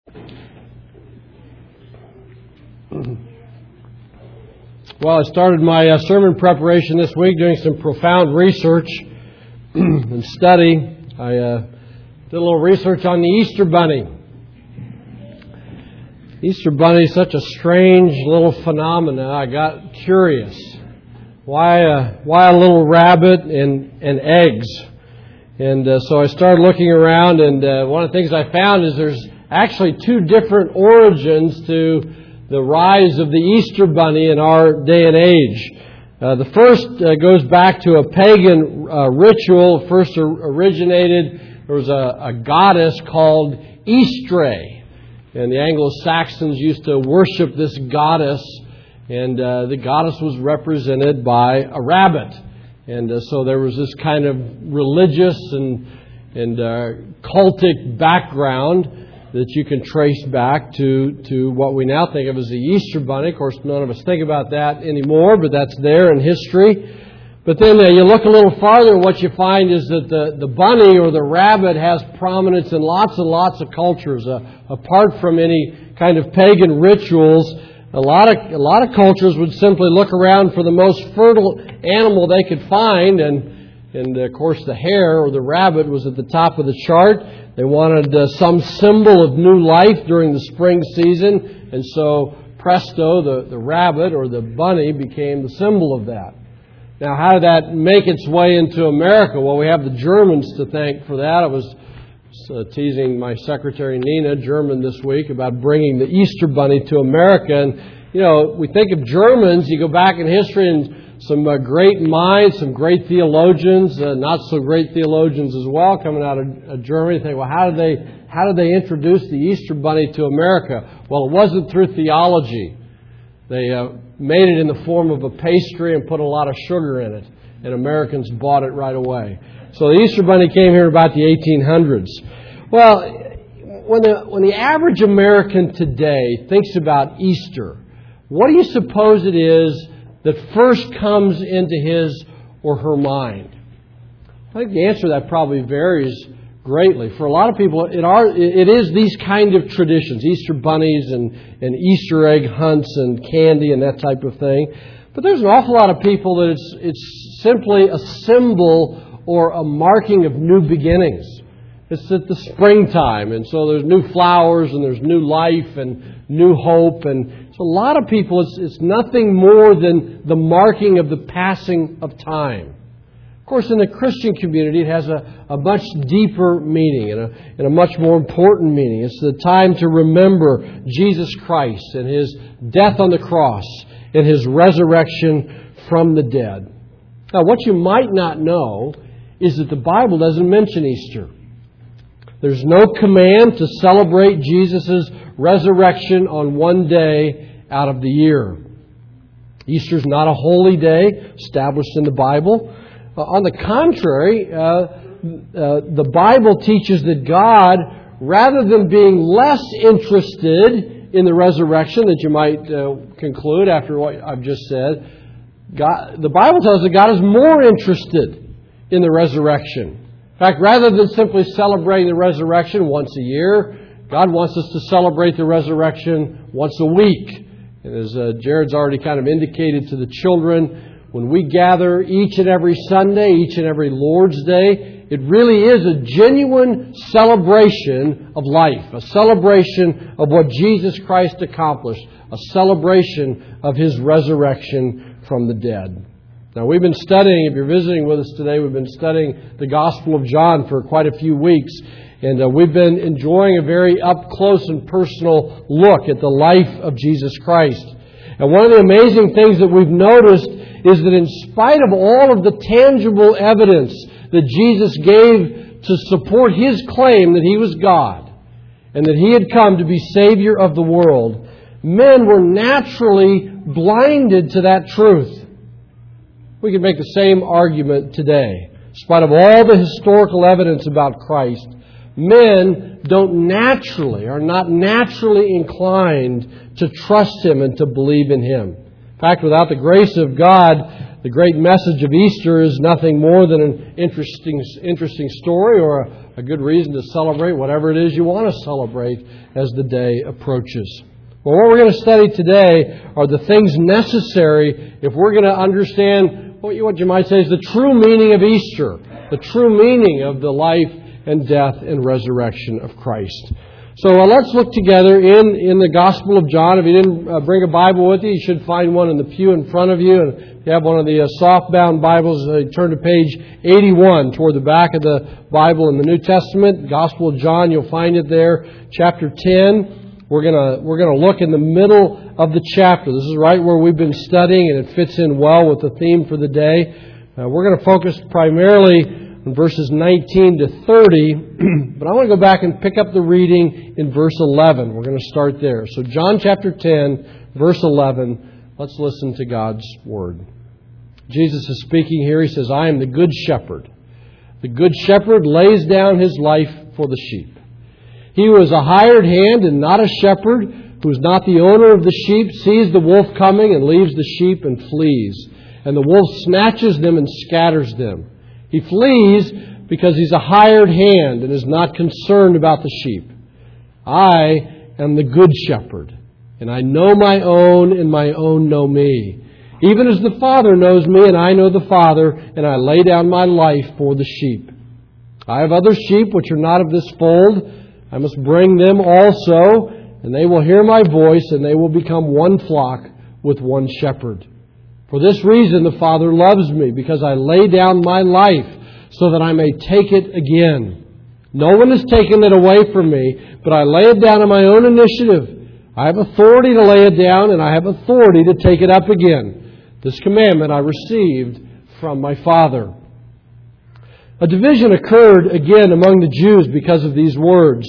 Well, I started my sermon preparation this week doing some profound research and study. I did a little research on the Easter Bunny. Easter Bunny is such a strange little phenomenon. I got curious. Why a little rabbit and eggs? And so I started looking around, and one of the things I found is there's actually two different origins to the rise of the Easter Bunny in our day and age. The first goes back to a pagan ritual. First originated, there was a goddess called Eastrae. And the Anglo-Saxons used to worship this goddess. And the goddess was represented by a rabbit. And so there was this kind of religious and cultic background that you can trace back to what we now think of as the Easter Bunny. Of course, none of us think about that anymore, but that's there in history. But then you look a little farther, and what you find is that the bunny or the rabbit has prominence in lots and lots of cultures. Apart from any kind of pagan rituals, a lot of cultures would simply look around for the most fertile animal they could find, and of course the hare or the rabbit was at the top of the chart. They wanted some symbol of new life during the spring season, and so presto, the rabbit or the bunny became the symbol of that. Now, how did that make its way into America? Well, we have the Germans to thank for that. I was teasing my secretary, Nina, German, this week about bringing the Easter Bunny to America. And, you know, we think of Germans, you go back in history and some great minds, some great theologians, not so great theologians as well, coming out of Germany. You think, well, how did they introduce the Easter Bunny to America? Well, it wasn't through theology. They made it in the form of a pastry and put a lot of sugar in it, and Americans bought it right away. So the Easter Bunny came here about the 1800s. Well, when the average American today thinks about Easter, what do you suppose it is that first comes into his or her mind? I think the answer to that probably varies greatly. For a lot of people, it is these kind of traditions, Easter bunnies and Easter egg hunts and candy and that type of thing. But there's an awful lot of people that it's simply a symbol or a marking of new beginnings. It's at the springtime, and so there's new flowers and there's new life and new hope. And so a lot of people, it's nothing more than the marking of the passing of time. Of course, in the Christian community, it has a much deeper meaning and a much more important meaning. It's the time to remember Jesus Christ and His death on the cross and His resurrection from the dead. Now, what you might not know is that the Bible doesn't mention Easter. There's no command to celebrate Jesus' resurrection on one day out of the year. Easter's not a holy day established in the Bible. On the contrary, the Bible teaches that God, rather than being less interested in the resurrection, that you might conclude after what I've just said, the Bible tells us that God is more interested in the resurrection. In fact, rather than simply celebrating the resurrection once a year, God wants us to celebrate the resurrection once a week. And as Jared's already kind of indicated to the children, when we gather each and every Sunday, each and every Lord's Day, it really is a genuine celebration of life, a celebration of what Jesus Christ accomplished, a celebration of His resurrection from the dead. Now, we've been studying, if you're visiting with us today, we've been studying the Gospel of John for quite a few weeks. And we've been enjoying a very up-close and personal look at the life of Jesus Christ. And one of the amazing things that we've noticed is that in spite of all of the tangible evidence that Jesus gave to support His claim that He was God and that He had come to be Savior of the world, men were naturally blinded to that truth. We can make the same argument today. In spite of all the historical evidence about Christ, men are not naturally inclined to trust Him and to believe in Him. In fact, without the grace of God, the great message of Easter is nothing more than an interesting story or a good reason to celebrate whatever it is you want to celebrate as the day approaches. Well, what we're going to study today are the things necessary if we're going to understand what you might say is the true meaning of Easter, the true meaning of the life and death and resurrection of Christ. So let's look together in the Gospel of John. If you didn't bring a Bible with you, you should find one in the pew in front of you. And if you have one of the softbound Bibles, turn to page 81 toward the back of the Bible in the New Testament. Gospel of John, you'll find it there. Chapter 10. We're gonna look in the middle of the chapter. This is right where we've been studying, and it fits in well with the theme for the day. We're going to focus primarily on verses 19 to 30, but I want to go back and pick up the reading in verse 11. We're going to start there. So John chapter 10, verse 11. Let's listen to God's Word. Jesus is speaking here. He says, "I am the good shepherd. The good shepherd lays down his life for the sheep. He who is a hired hand and not a shepherd, who is not the owner of the sheep, sees the wolf coming and leaves the sheep and flees. And the wolf snatches them and scatters them. He flees because he's a hired hand and is not concerned about the sheep. I am the good shepherd, and I know my own, and my own know me. Even as the Father knows me, and I know the Father, and I lay down my life for the sheep. I have other sheep which are not of this fold. I must bring them also, and they will hear my voice, and they will become one flock with one shepherd. For this reason the Father loves me, because I lay down my life, so that I may take it again. No one has taken it away from me, but I lay it down on my own initiative. I have authority to lay it down, and I have authority to take it up again. This commandment I received from my Father." A division occurred again among the Jews because of these words.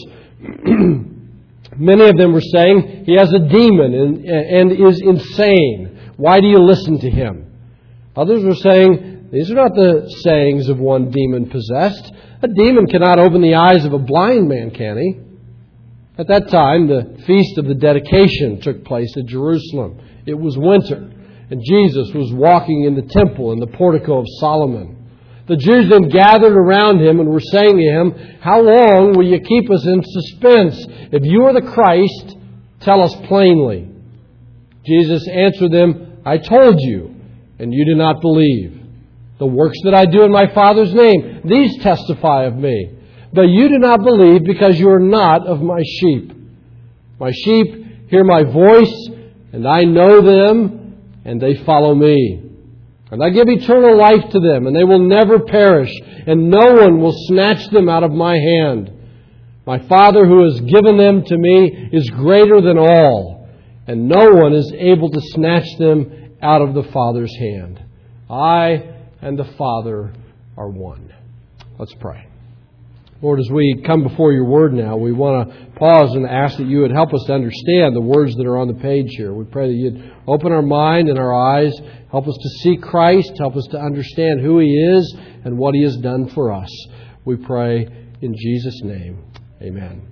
Many of them were saying, "He has a demon and is insane. Why do you listen to him?" Others were saying, "These are not the sayings of one demon-possessed. A demon cannot open the eyes of a blind man, can he?" At that time, the Feast of the Dedication took place at Jerusalem. It was winter, and Jesus was walking in the temple in the portico of Solomon. The Jews then gathered around him and were saying to him, "How long will you keep us in suspense? If you are the Christ, tell us plainly." Jesus answered them, "I told you, and you do not believe. The works that I do in my Father's name, these testify of me. But you do not believe because you are not of my sheep. My sheep hear my voice, and I know them, and they follow me. And I give eternal life to them, and they will never perish, and no one will snatch them out of my hand. My Father who has given them to me is greater than all, and no one is able to snatch them out of the Father's hand. I and the Father are one." Let's pray. Lord, as we come before your word now, we want to pause and ask that you would help us to understand the words that are on the page here. We pray that you'd open our mind and our eyes, help us to see Christ, help us to understand who he is and what he has done for us. We pray in Jesus' name. Amen.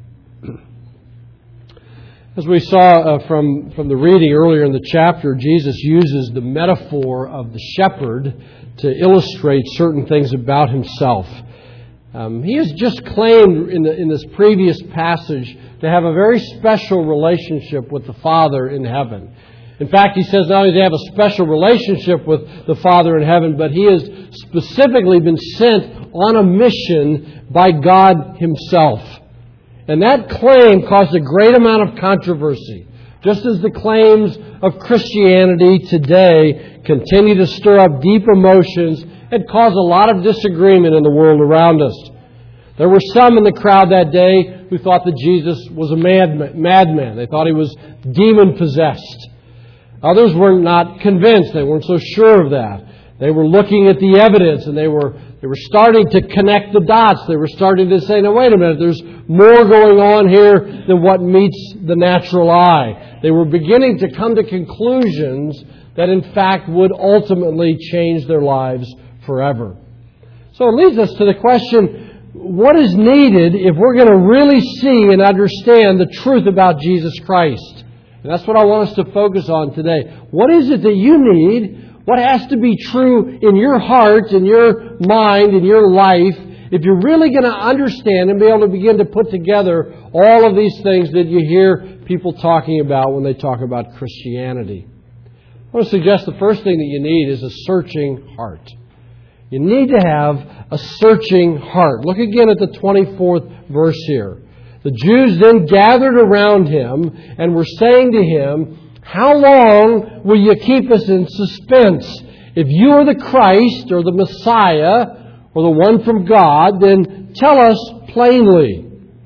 As we saw from the reading earlier in the chapter, Jesus uses the metaphor of the shepherd to illustrate certain things about himself. He has just claimed in this previous passage to have a very special relationship with the Father in heaven. In fact, he says not only does he have a special relationship with the Father in heaven, but he has specifically been sent on a mission by God himself. And that claim caused a great amount of controversy, just as the claims of Christianity today continue to stir up deep emotions and cause a lot of disagreement in the world around us. There were some in the crowd that day who thought that Jesus was a madman. They thought he was demon-possessed. Others were not convinced. They weren't so sure of that. They were looking at the evidence, and they were starting to connect the dots. They were starting to say, "Now wait a minute, there's more going on here than what meets the natural eye." They were beginning to come to conclusions that in fact would ultimately change their lives forever. So it leads us to the question, what is needed if we're going to really see and understand the truth about Jesus Christ? And that's what I want us to focus on today. What is it that you need? What has to be true in your heart, in your mind, in your life, if you're really going to understand and be able to begin to put together all of these things that you hear people talking about when they talk about Christianity. I want to suggest the first thing that you need is a searching heart. You need to have a searching heart. Look again at the 24th verse here. The Jews then gathered around him and were saying to him, "How long will you keep us in suspense? If you are the Christ or the Messiah or the one from God, then tell us plainly."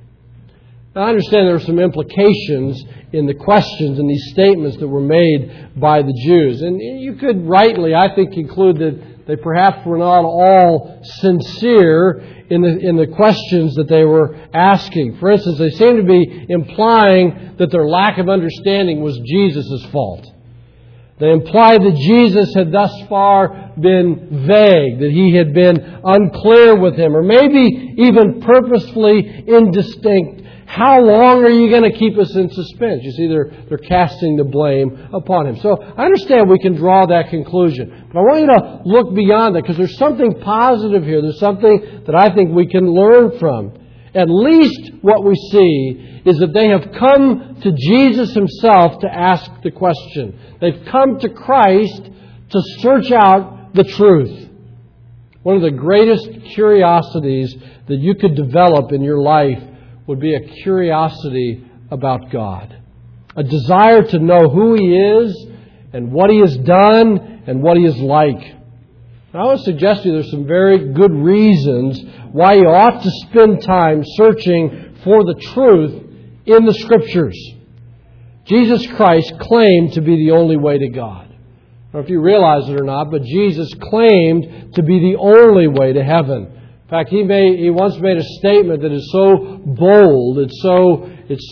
Now, I understand there are some implications in the questions and these statements that were made by the Jews. And you could rightly, I think, conclude that they perhaps were not all sincere in the questions that they were asking. For instance, they seem to be implying that their lack of understanding was Jesus' fault. They implied that Jesus had thus far been vague, that he had been unclear with him, or maybe even purposefully indistinct. How long are you going to keep us in suspense? You see, they're casting the blame upon him. So I understand we can draw that conclusion. But I want you to look beyond that, because there's something positive here. There's something that I think we can learn from. At least what we see is that they have come to Jesus himself to ask the question. They've come to Christ to search out the truth. One of the greatest curiosities that you could develop in your life would be a curiosity about God. A desire to know who He is and what He has done and what He is like. And I would suggest to you there's some very good reasons why you ought to spend time searching for the truth in the Scriptures. Jesus Christ claimed to be the only way to God. I don't know if you realize it or not, but Jesus claimed to be the only way to heaven. In fact, he once made a statement that is so bold, it's so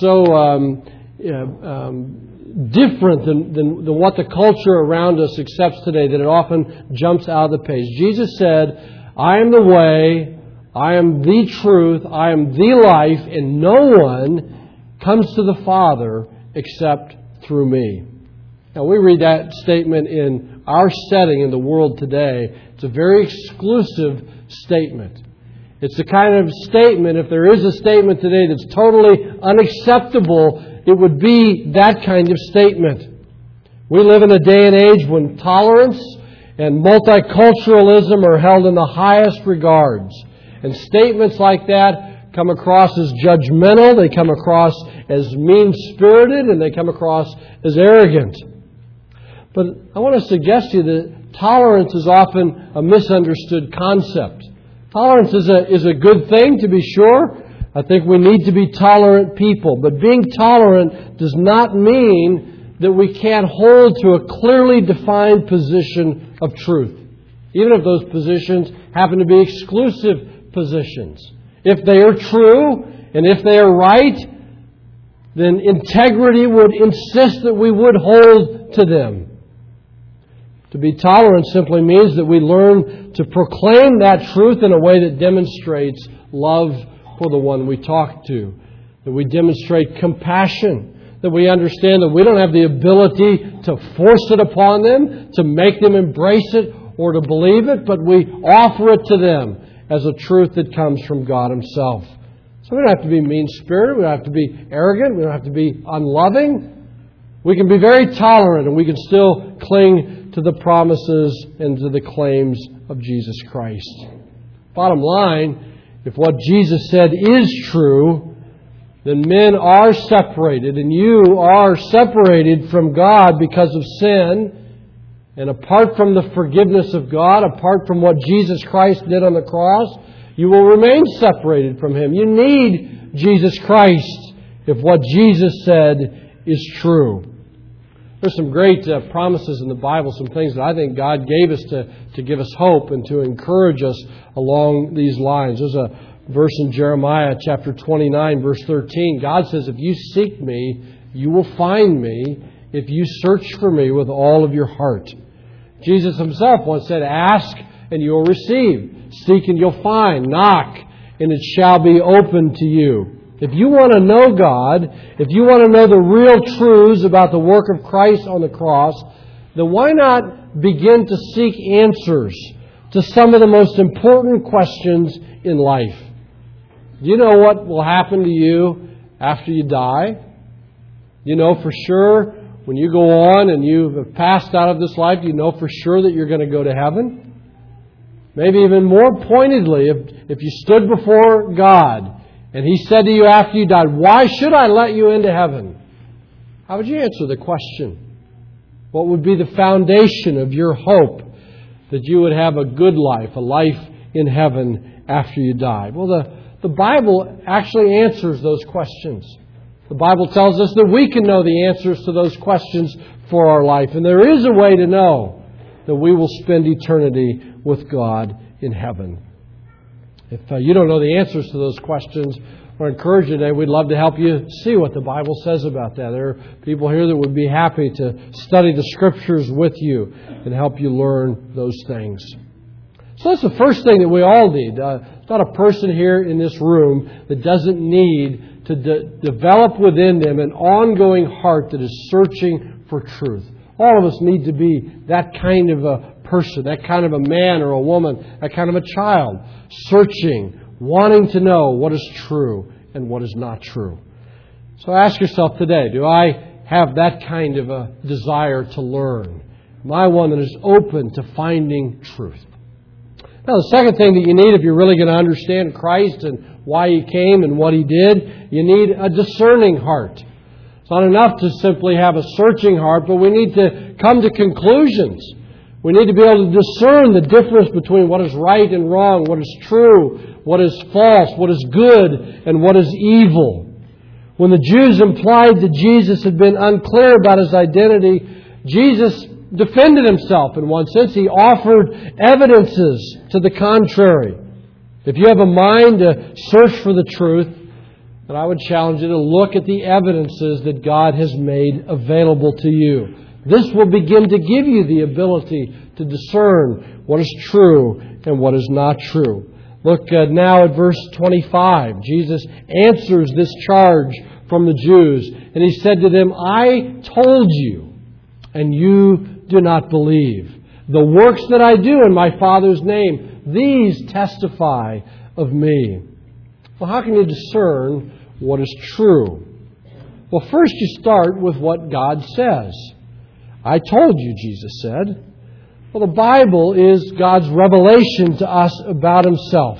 different than what the culture around us accepts today, that it often jumps out of the page. Jesus said, "I am the way, I am the truth, I am the life, and no one comes to the Father except through me." Now, we read that statement in our setting in the world today. It's a very exclusive statement. It's the kind of statement, if there is a statement today that's totally unacceptable, it would be that kind of statement. We live in a day and age when tolerance and multiculturalism are held in the highest regards. And statements like that come across as judgmental, they come across as mean-spirited, and they come across as arrogant. But I want to suggest to you that tolerance is often a misunderstood concept. Tolerance is a good thing, to be sure. I think we need to be tolerant people. But being tolerant does not mean that we can't hold to a clearly defined position of truth, even if those positions happen to be exclusive positions. If they are true and if they are right, then integrity would insist that we would hold to them. To be tolerant simply means that we learn to proclaim that truth in a way that demonstrates love for the one we talk to. That we demonstrate compassion. That we understand that we don't have the ability to force it upon them, to make them embrace it or to believe it, but we offer it to them as a truth that comes from God Himself. So we don't have to be mean-spirited, we don't have to be arrogant, we don't have to be unloving. We can be very tolerant and we can still cling to the promises and to the claims of Jesus Christ. Bottom line, if what Jesus said is true, then men are separated, and you are separated from God because of sin. And apart from the forgiveness of God, apart from what Jesus Christ did on the cross, you will remain separated from Him. You need Jesus Christ if what Jesus said is true. There's some great promises in the Bible, some things that I think God gave us to give us hope and to encourage us along these lines. There's a verse in Jeremiah chapter 29, verse 13. God says, "If you seek me, you will find me if you search for me with all of your heart." Jesus Himself once said, "Ask and you will receive. Seek and you'll find. Knock and it shall be opened to you." If you want to know God, if you want to know the real truths about the work of Christ on the cross, then why not begin to seek answers to some of the most important questions in life? Do you know what will happen to you after you die? You know for sure when you go on and you have passed out of this life, you know for sure that you're going to go to heaven? Maybe even more pointedly, if you stood before God and He said to you after you died, "Why should I let you into heaven?" How would you answer the question? What would be the foundation of your hope that you would have a good life, a life in heaven after you died? Well, the Bible actually answers those questions. The Bible tells us that we can know the answers to those questions for our life. And there is a way to know that we will spend eternity with God in heaven. If you don't know the answers to those questions, I encourage you today, we'd love to help you see what the Bible says about that. There are people here that would be happy to study the Scriptures with you and help you learn those things. So that's the first thing that we all need. There's not a person here in this room that doesn't need to develop within them an ongoing heart that is searching for truth. All of us need to be that kind of a person, that kind of a man or a woman, that kind of a child, searching, wanting to know what is true and what is not true. So ask yourself today, do I have that kind of a desire to learn? Am I one that is open to finding truth? Now, the second thing that you need if you're really going to understand Christ and why He came and what He did, you need a discerning heart. It's not enough to simply have a searching heart, but we need to come to conclusions. We need to be able to discern the difference between what is right and wrong, what is true, what is false, what is good, and what is evil. When the Jews implied that Jesus had been unclear about His identity, Jesus defended Himself in one sense. He offered evidences to the contrary. If you have a mind to search for the truth, then I would challenge you to look at the evidences that God has made available to you. This will begin to give you the ability to discern what is true and what is not true. Look now at verse 25. Jesus answers this charge from the Jews. And He said to them, "I told you, and you do not believe. The works that I do in my Father's name, these testify of me." Well, how can you discern what is true? Well, first you start with what God says. "I told you," Jesus said. Well, the Bible is God's revelation to us about Himself.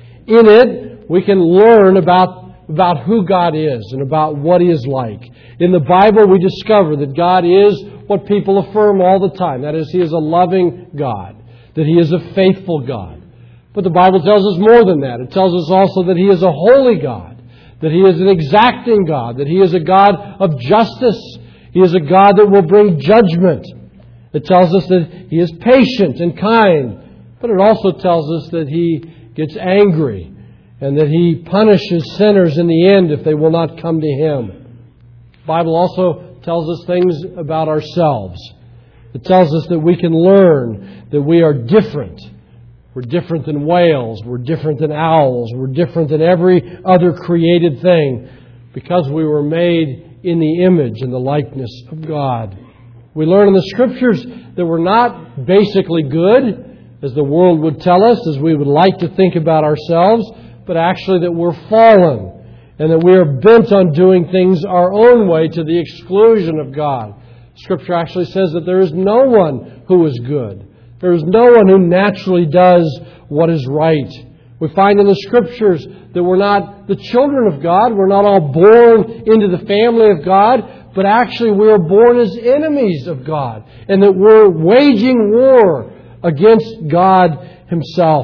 In it, we can learn about who God is and about what He is like. In the Bible, we discover that God is what people affirm all the time. That is, He is a loving God, that He is a faithful God. But the Bible tells us more than that. It tells us also that He is a holy God, that He is an exacting God, that He is a God of justice. He is a God that will bring judgment. It tells us that He is patient and kind, but it also tells us that He gets angry and that He punishes sinners in the end if they will not come to Him. The Bible also tells us things about ourselves. It tells us that we can learn that we are different. We're different than whales. We're different than owls. We're different than every other created thing because we were made in the image and the likeness of God. We learn in the Scriptures that we're not basically good, as the world would tell us, as we would like to think about ourselves, but actually that we're fallen and that we are bent on doing things our own way to the exclusion of God. Scripture actually says that there is no one who is good. There is no one who naturally does what is right. We find in the Scriptures that we're not the children of God. We're not all born into the family of God, but actually we are born as enemies of God, and that we're waging war against God Himself.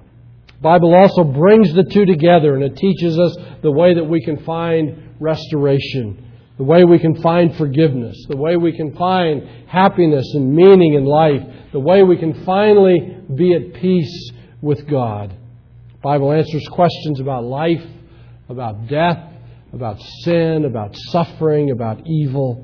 The Bible also brings the two together, and it teaches us the way that we can find restoration, the way we can find forgiveness, the way we can find happiness and meaning in life, the way we can finally be at peace with God. The Bible answers questions about life, about death, about sin, about suffering, about evil.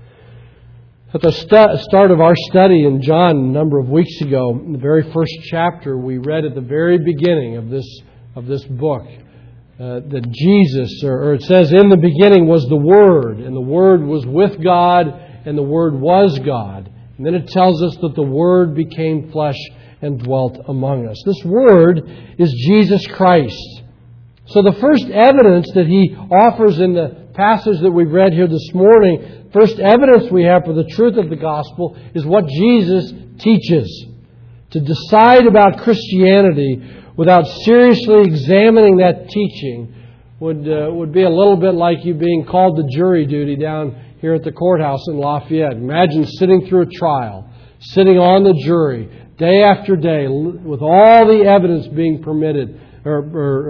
At the start of our study in John a number of weeks ago, in the very first chapter, we read at the very beginning of this book that Jesus, or it says, "In the beginning was the Word, and the Word was with God, and the Word was God. And then it tells us that the Word became flesh and dwelt among us. This Word is Jesus Christ. So the first evidence that He offers in the passage that we've read here this morning, first evidence we have for the truth of the gospel is what Jesus teaches. To decide about Christianity without seriously examining that teaching would be a little bit like you being called to jury duty down here at the courthouse in Lafayette. Imagine sitting through a trial, sitting on the jury day after day with all the evidence being permitted or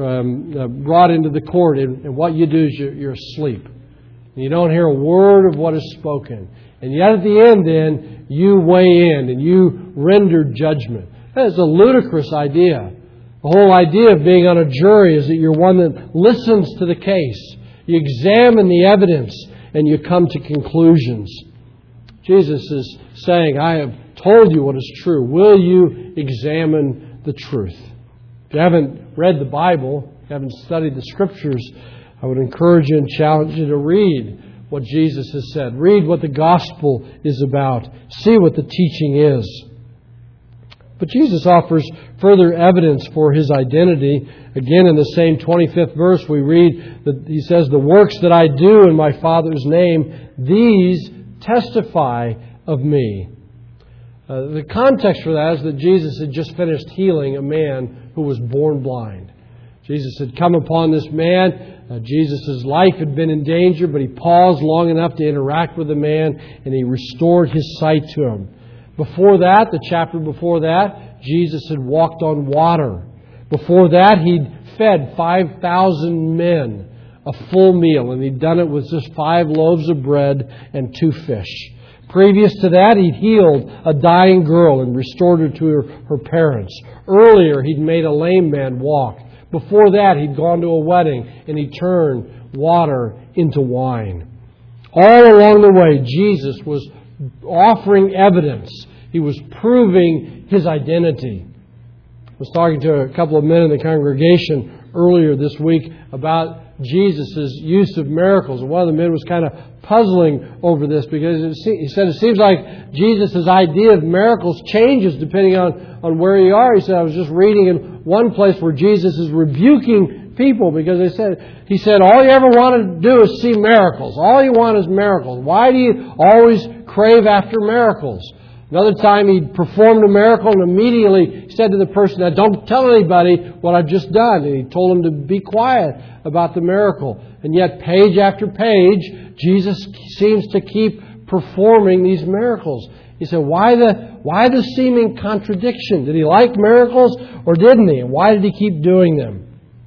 brought into the court, and what you do is you're asleep. And you don't hear a word of what is spoken. And yet at the end then, you weigh in and you render judgment. That is a ludicrous idea. The whole idea of being on a jury is that you're one that listens to the case. You examine the evidence and you come to conclusions. Jesus is saying, I have told you what is true. Will you examine the truth? If you haven't read the Bible, if you haven't studied the Scriptures, I would encourage you and challenge you to read what Jesus has said. Read what the gospel is about. See what the teaching is. But Jesus offers further evidence for His identity. Again, in the same 25th verse, we read that He says, the works that I do in my Father's name, these testify of me. The context for that is that Jesus had just finished healing a man who was born blind. Jesus had come upon this man. Jesus' life had been in danger, but He paused long enough to interact with the man, and He restored his sight to him. Before that, the chapter before that, Jesus had walked on water. Before that, He'd fed 5,000 men a full meal, and He'd done it with just 5 loaves of bread and 2 fish. Previous to that, He'd healed a dying girl and restored her to her parents. Earlier, He'd made a lame man walk. Before that, He'd gone to a wedding and He turned water into wine. All along the way, Jesus was offering evidence. He was proving His identity. I was talking to a couple of men in the congregation earlier this week about Jesus' use of miracles. And one of the men was kind of puzzling over this because he said it seems like Jesus' idea of miracles changes depending on where you are. He said, I was just reading in one place where Jesus is rebuking people because he said, all you ever want to do is see miracles. All you want is miracles. Why do you always crave after miracles? Another time He performed a miracle and immediately said to the person, now don't tell anybody what I've just done. And He told him to be quiet about the miracle. And yet page after page, Jesus seems to keep performing these miracles. He said, why the seeming contradiction? Did He like miracles or didn't He? And why did He keep doing them?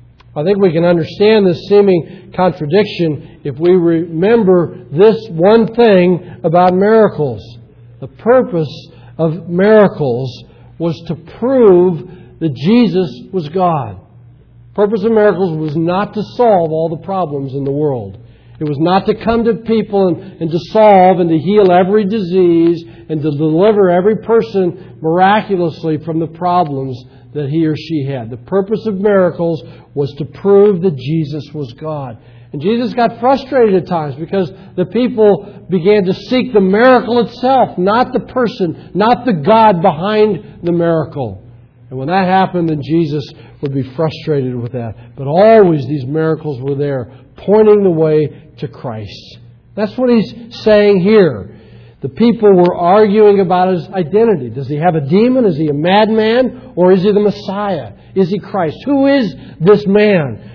I think we can understand this seeming contradiction if we remember this one thing about miracles. The purpose of miracles was to prove that Jesus was God. The purpose of miracles was not to solve all the problems in the world. It was not to come to people and to solve and to heal every disease and to deliver every person miraculously from the problems that he or she had. The purpose of miracles was to prove that Jesus was God. And Jesus got frustrated at times because the people began to seek the miracle itself, not the person, not the God behind the miracle. And when that happened, then Jesus would be frustrated with that. But always these miracles were there, pointing the way to Christ. That's what He's saying here. The people were arguing about His identity. Does He have a demon? Is He a madman? Or is He the Messiah? Is He Christ? Who is this man?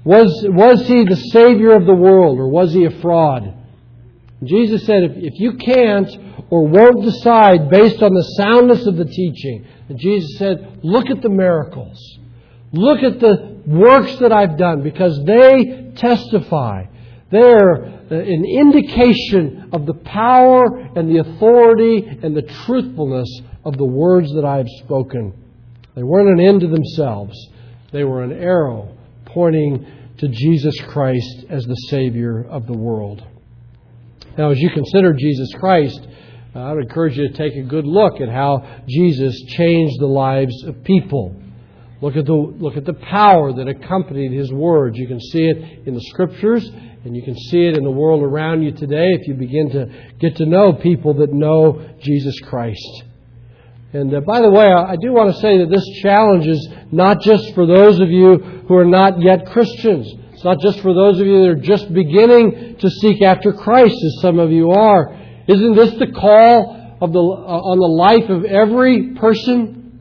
Was He the Savior of the world, or was He a fraud? Jesus said, if you can't or won't decide based on the soundness of the teaching, and Jesus said, look at the miracles. Look at the works that I've done, because they testify. They're an indication of the power and the authority and the truthfulness of the words that I have spoken. They weren't an end to themselves. They were an arrow pointing to Jesus Christ as the Savior of the world. Now, as you consider Jesus Christ, I would encourage you to take a good look at how Jesus changed the lives of people. Look at the power that accompanied His words. You can see it in the Scriptures, And you can see it in the world around you today if you begin to get to know people that know Jesus Christ. And by the way, I do want to say that this challenge is not just for those of you who are not yet Christians. It's not just for those of you that are just beginning to seek after Christ, as some of you are. Isn't this the call of on the life of every person?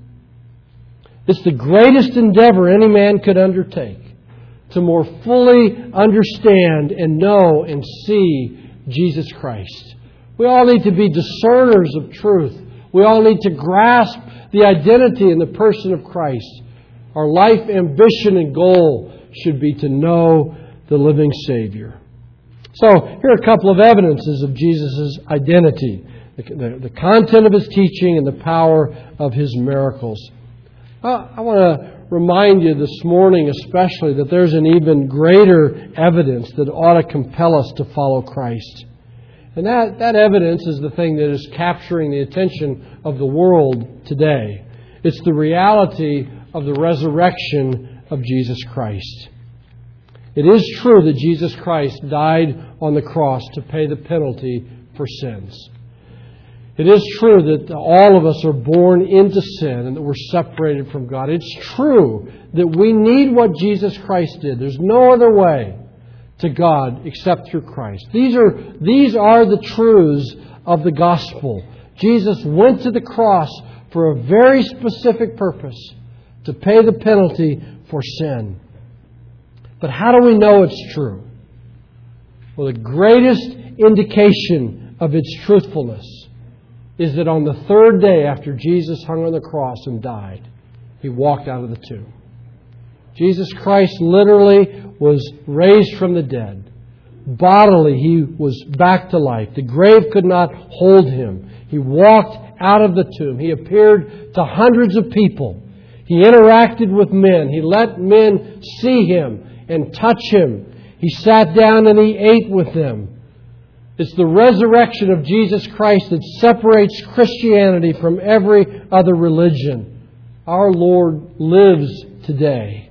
It's the greatest endeavor any man could undertake to more fully understand and know and see Jesus Christ. We all need to be discerners of truth. We all need to grasp the identity in the person of Christ. Our life ambition and goal should be to know the living Savior. So, here are a couple of evidences of Jesus' identity. The content of His teaching and the power of His miracles. I want to remind you this morning especially that there's an even greater evidence that ought to compel us to follow Christ. And that evidence is the thing that is capturing the attention of the world today. It's the reality of the resurrection of Jesus Christ. It is true that Jesus Christ died on the cross to pay the penalty for sins. It is true that all of us are born into sin and that we're separated from God. It's true that we need what Jesus Christ did. There's no other way to God except through Christ. These are the truths of the gospel. Jesus went to the cross for a very specific purpose, to pay the penalty for sin. But how do we know it's true? Well, the greatest indication of its truthfulness is that on the third day after Jesus hung on the cross and died, He walked out of the tomb. Jesus Christ literally was raised from the dead. Bodily, He was back to life. The grave could not hold Him. He walked out of the tomb. He appeared to hundreds of people. He interacted with men. He let men see Him and touch Him. He sat down and He ate with them. It's the resurrection of Jesus Christ that separates Christianity from every other religion. Our Lord lives today.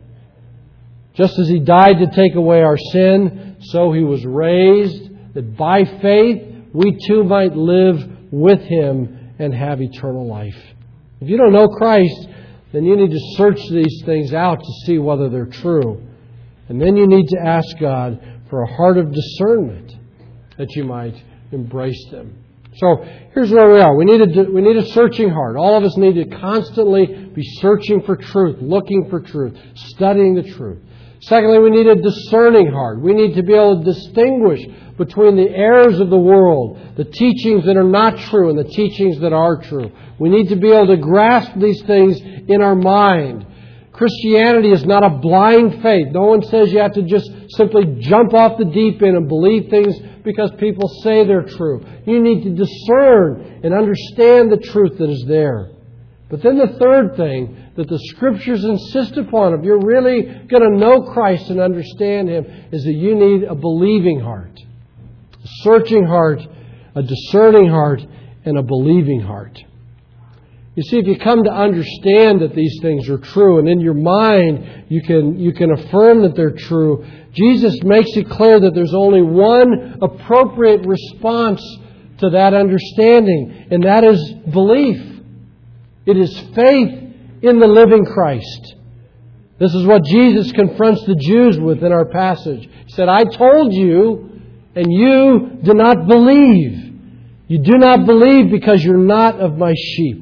Just as He died to take away our sin, so He was raised, that by faith we too might live with Him and have eternal life. If you don't know Christ, then you need to search these things out to see whether they're true. And then you need to ask God for a heart of discernment that you might embrace them. So here's where we are. We need a searching heart. All of us need to constantly be searching for truth, looking for truth, studying the truth. Secondly, we need a discerning heart. We need to be able to distinguish between the errors of the world, the teachings that are not true and the teachings that are true. We need to be able to grasp these things in our mind. Christianity is not a blind faith. No one says you have to just simply jump off the deep end and believe things because people say they're true. You need to discern and understand the truth that is there. But then the third thing that the Scriptures insist upon, if you're really going to know Christ and understand Him, is that you need a believing heart, a searching heart, a discerning heart, and a believing heart. You see, if you come to understand that these things are true, and in your mind you can affirm that they're true, Jesus makes it clear that there's only one appropriate response to that understanding, and that is belief. It is faith in the living Christ. This is what Jesus confronts the Jews with in our passage. He said, I told you, and you do not believe. You do not believe because you're not of my sheep.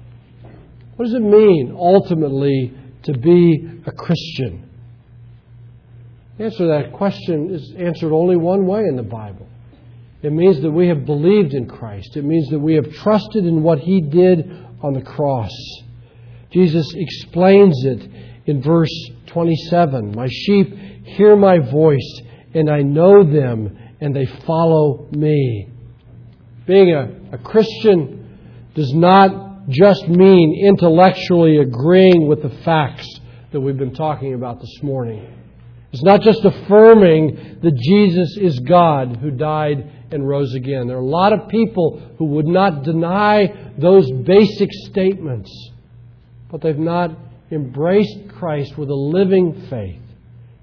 What does it mean, ultimately, to be a Christian? The answer to that question is answered only one way in the Bible. It means that we have believed in Christ. It means that we have trusted in what He did on the cross. Jesus explains it in verse 27. My sheep hear my voice, and I know them, and they follow me. Being a Christian does not just mean intellectually agreeing with the facts that we've been talking about this morning. It's not just affirming that Jesus is God who died and rose again. There are a lot of people who would not deny those basic statements, but they've not embraced Christ with a living faith.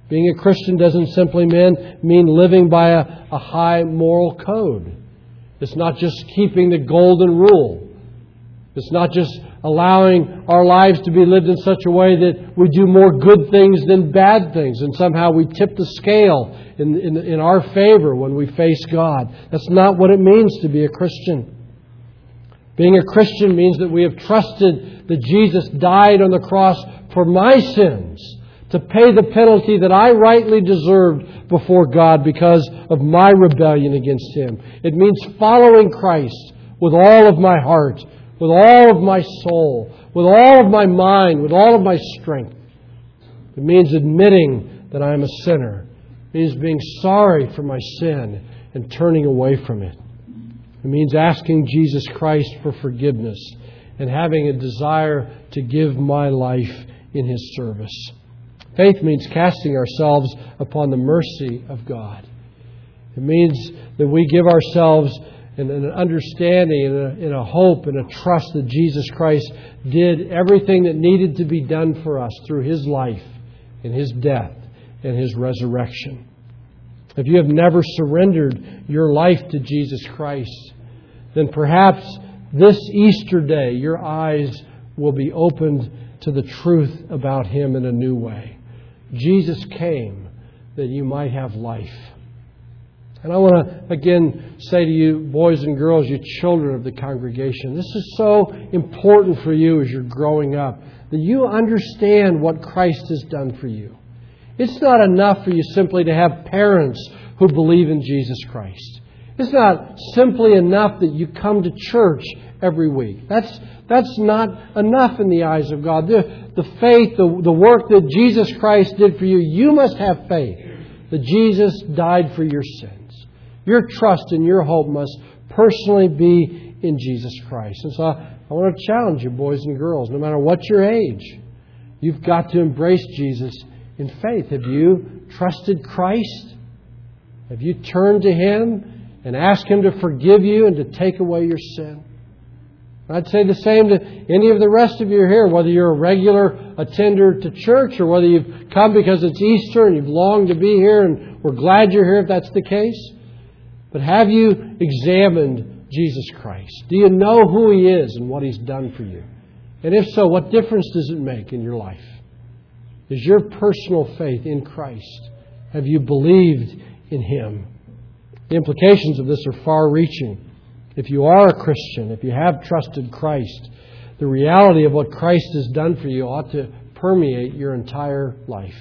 Being a Christian doesn't simply mean living by a high moral code. It's not just keeping the golden rule. It's not just allowing our lives to be lived in such a way that we do more good things than bad things, and somehow we tip the scale in our favor when we face God. That's not what it means to be a Christian. Being a Christian means that we have trusted that Jesus died on the cross for my sins, to pay the penalty that I rightly deserved before God because of my rebellion against Him. It means following Christ with all of my heart, with all of my soul, with all of my mind, with all of my strength. It means admitting that I am a sinner. It means being sorry for my sin and turning away from it. It means asking Jesus Christ for forgiveness and having a desire to give my life in His service. Faith means casting ourselves upon the mercy of God. It means that we give ourselves in an understanding, in a hope, and a trust that Jesus Christ did everything that needed to be done for us through His life and His death and His resurrection. If you have never surrendered your life to Jesus Christ, then perhaps this Easter day your eyes will be opened to the truth about Him in a new way. Jesus came that you might have life. And I want to again say to you, boys and girls, you children of the congregation, this is so important for you as you're growing up, that you understand what Christ has done for you. It's not enough for you simply to have parents who believe in Jesus Christ. It's not simply enough that you come to church every week. That's not enough in the eyes of God. The faith, the work that Jesus Christ did for you, you must have faith that Jesus died for your sins. Your trust and your hope must personally be in Jesus Christ. And so I want to challenge you, boys and girls, no matter what your age, you've got to embrace Jesus in faith. Have you trusted Christ? Have you turned to Him and asked Him to forgive you and to take away your sin? I'd say the same to any of the rest of you here, whether you're a regular attender to church or whether you've come because it's Easter and you've longed to be here, and we're glad you're here if that's the case. But have you examined Jesus Christ? Do you know who He is and what He's done for you? And if so, what difference does it make in your life? Is your personal faith in Christ? Have you believed in Him? The implications of this are far-reaching. If you are a Christian, if you have trusted Christ, the reality of what Christ has done for you ought to permeate your entire life.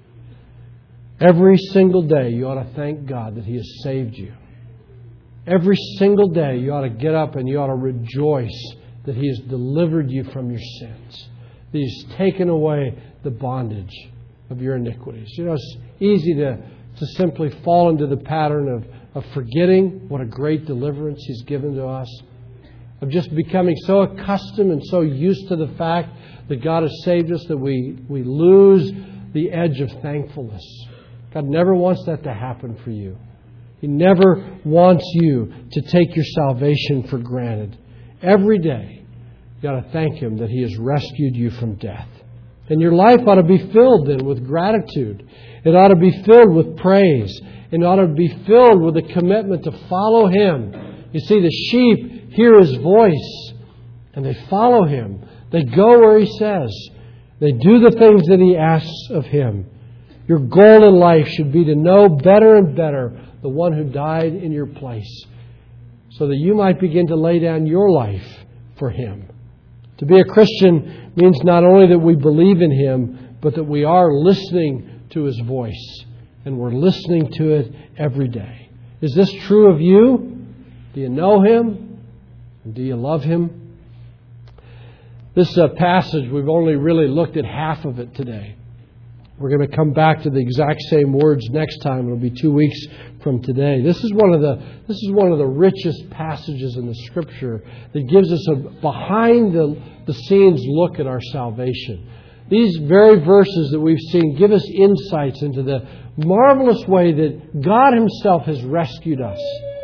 Every single day you ought to thank God that He has saved you. Every single day you ought to get up and you ought to rejoice that He has delivered you from your sins, that He's taken away the bondage of your iniquities. You know, it's easy to simply fall into the pattern of forgetting what a great deliverance He's given to us, of just becoming so accustomed and so used to the fact that God has saved us that we lose the edge of thankfulness. God never wants that to happen for you. He never wants you to take your salvation for granted. Every day, you've got to thank Him that He has rescued you from death. And your life ought to be filled then with gratitude. It ought to be filled with praise. It ought to be filled with a commitment to follow Him. You see, the sheep hear His voice and they follow Him. They go where He says. They do the things that He asks of Him. Your goal in life should be to know better and better the one who died in your place, so that you might begin to lay down your life for Him. To be a Christian means not only that we believe in Him, but that we are listening to His voice. And we're listening to it every day. Is this true of you? Do you know Him? And do you love Him? This passage, we've only really looked at half of it today. We're going to come back to the exact same words next time. It'll be 2 weeks from today. This is one of the richest passages in the Scripture that gives us a behind the scenes look at our salvation. These very verses that we've seen give us insights into the marvelous way that God Himself has rescued us.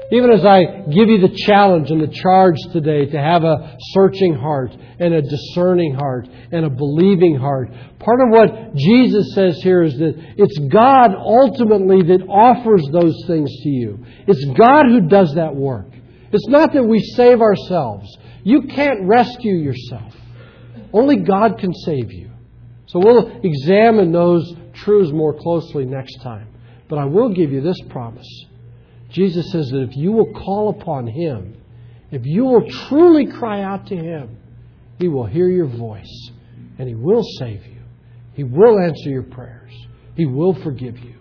Even as I give you the challenge and the charge today to have a searching heart and a discerning heart and a believing heart, part of what Jesus says here is that it's God ultimately that offers those things to you. It's God who does that work. It's not that we save ourselves. You can't rescue yourself. Only God can save you. So we'll examine those truths more closely next time. But I will give you this promise. Jesus says that if you will call upon Him, if you will truly cry out to Him, He will hear your voice and He will save you. He will answer your prayers. He will forgive you.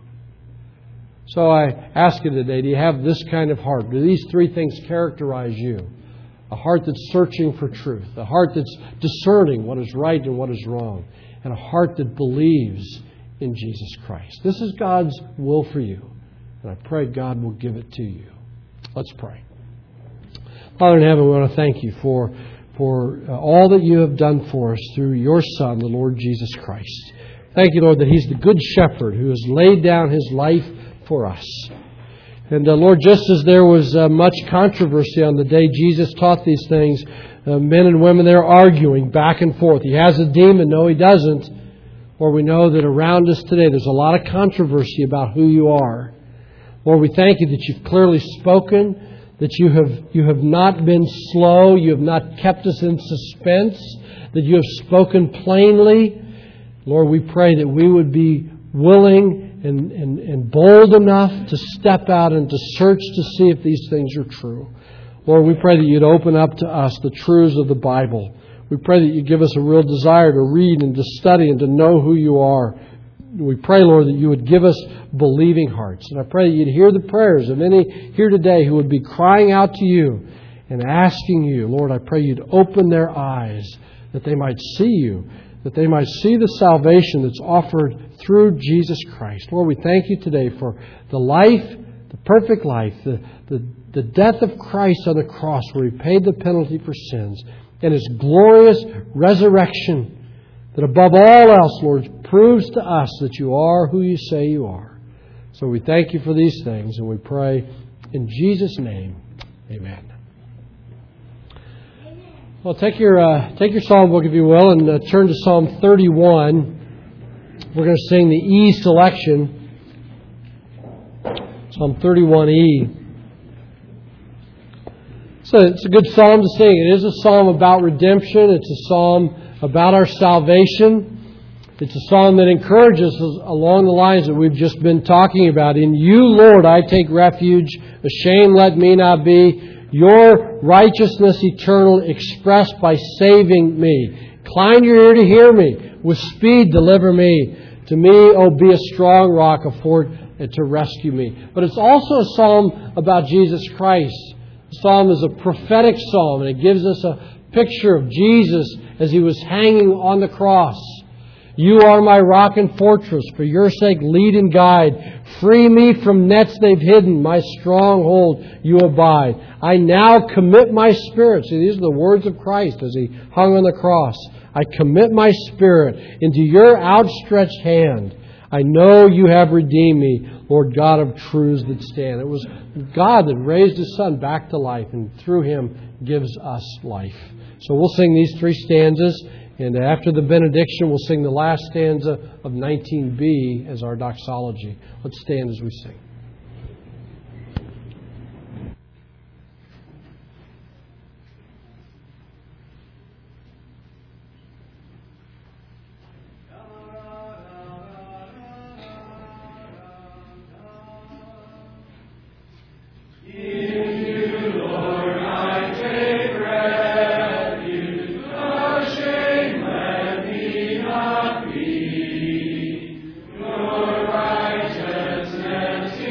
So I ask you today, do you have this kind of heart? Do these three things characterize you? A heart that's searching for truth, a heart that's discerning what is right and what is wrong, and a heart that believes in Jesus Christ. This is God's will for you. And I pray God will give it to you. Let's pray. Father in heaven, we want to thank you for all that you have done for us through your Son, the Lord Jesus Christ. Thank you, Lord, that He's the good shepherd who has laid down His life for us. And Lord, just as there was much controversy on the day Jesus taught these things, men and women there arguing back and forth. He has a demon. No, He doesn't. Or we know that around us today there's a lot of controversy about who you are. Lord, we thank you that you've clearly spoken, that you have not been slow, you have not kept us in suspense, that you have spoken plainly. Lord, we pray that we would be willing and bold enough to step out and to search to see if these things are true. Lord, we pray that you'd open up to us the truths of the Bible. We pray that you give us a real desire to read and to study and to know who you are. We pray, Lord, that you would give us believing hearts. And I pray that you'd hear the prayers of any here today who would be crying out to you and asking you. Lord, I pray you'd open their eyes that they might see you, that they might see the salvation that's offered through Jesus Christ. Lord, we thank you today for the life, the perfect life, the death of Christ on the cross where He paid the penalty for sins, and His glorious resurrection that above all else, Lord, proves to us that you are who you say you are. So we thank you for these things, and we pray in Jesus' name, amen. Well, take your psalm book, if you will, and turn to Psalm 31. We're going to sing the E selection, Psalm 31E. So it's a good psalm to sing. It is a psalm about redemption. It's a psalm about our salvation. It's a psalm that encourages us along the lines that we've just been talking about. In you, Lord, I take refuge. Ashamed let me not be. Your righteousness eternal expressed by saving me. Incline your ear to hear me. With speed deliver me. To me, oh, be a strong rock, afford to rescue me. But it's also a psalm about Jesus Christ. The psalm is a prophetic psalm, and it gives us a picture of Jesus as He was hanging on the cross. You are my rock and fortress. For your sake, lead and guide. Free me from nets they've hidden. My stronghold you abide. I now commit my spirit. See, these are the words of Christ as He hung on the cross. I commit my spirit into your outstretched hand. I know you have redeemed me, Lord God of truths that stand. It was God that raised His Son back to life, and through Him gives us life. So we'll sing these three stanzas, and after the benediction, we'll sing the last stanza of 19b as our doxology. Let's stand as we sing. Your righteousness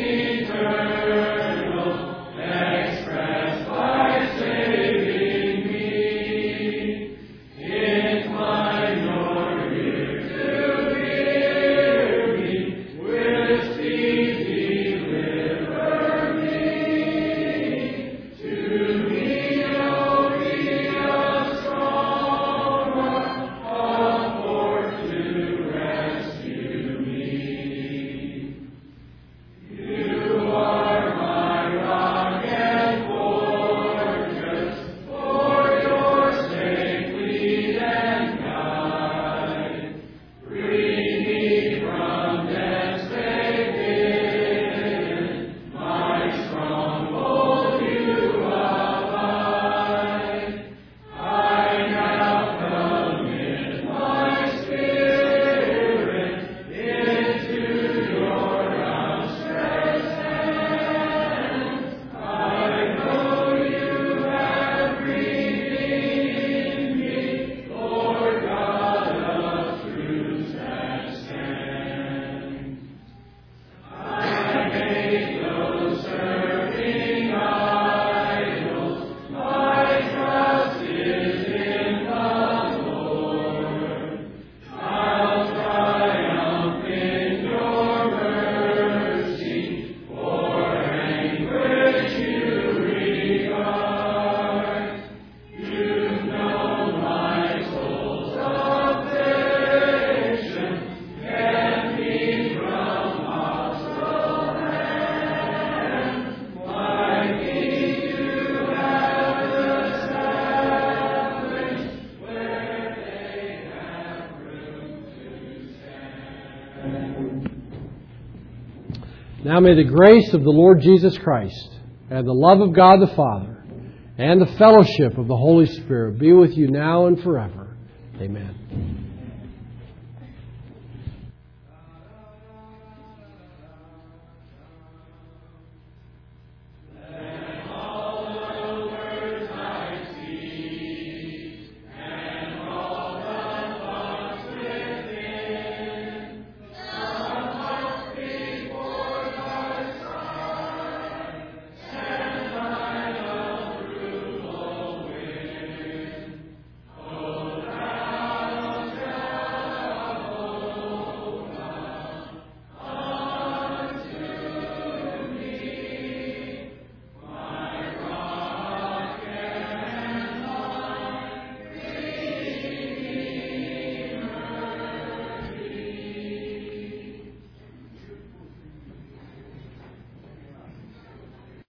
Now may the grace of the Lord Jesus Christ and the love of God the Father and the fellowship of the Holy Spirit be with you now and forever. Amen.